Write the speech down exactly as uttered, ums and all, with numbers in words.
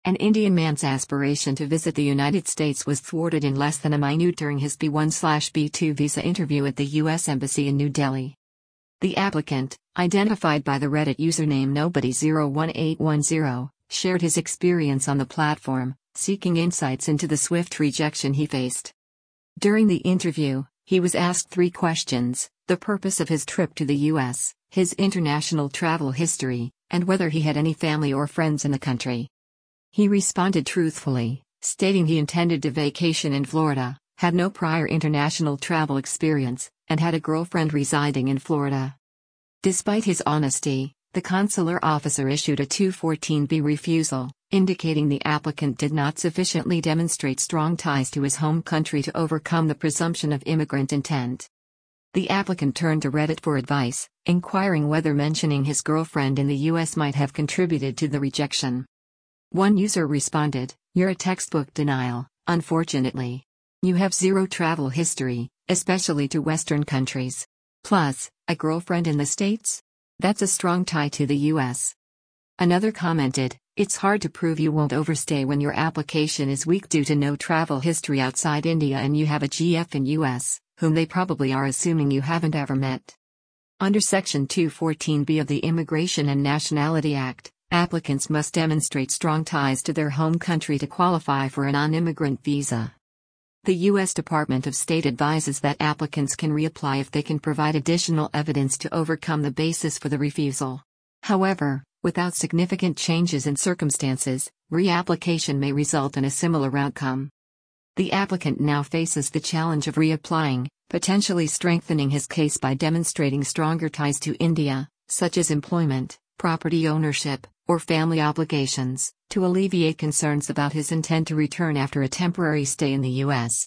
An Indian man's aspiration to visit the United States was thwarted in less than a minute during his B one B two visa interview at the U S Embassy in New Delhi. The applicant, identified by the Reddit username nobody zero one eight one zero, shared his experience on the platform, seeking insights into the swift rejection he faced. During the interview, he was asked three questions: the purpose of his trip to the U S, his international travel history, and whether he had any family or friends in the country. He responded truthfully, stating he intended to vacation in Florida, had no prior international travel experience, and had a girlfriend residing in Florida. Despite his honesty, the consular officer issued a two fourteen B refusal, indicating the applicant did not sufficiently demonstrate strong ties to his home country to overcome the presumption of immigrant intent. The applicant turned to Reddit for advice, inquiring whether mentioning his girlfriend in the U S might have contributed to the rejection. One user responded, "You're a textbook denial, unfortunately. You have zero travel history, especially to Western countries. Plus, a girlfriend in the States? That's a strong tie to the U S" Another commented, "It's hard to prove you won't overstay when your application is weak due to no travel history outside India and you have a G F in U S, whom they probably are assuming you haven't ever met." Under Section two fourteen B of the Immigration and Nationality Act, applicants must demonstrate strong ties to their home country to qualify for a non-immigrant visa. The U S Department of State advises that applicants can reapply if they can provide additional evidence to overcome the basis for the refusal. However, without significant changes in circumstances, reapplication may result in a similar outcome. The applicant now faces the challenge of reapplying, potentially strengthening his case by demonstrating stronger ties to India, such as employment, property ownership, or family obligations, to alleviate concerns about his intent to return after a temporary stay in the U S.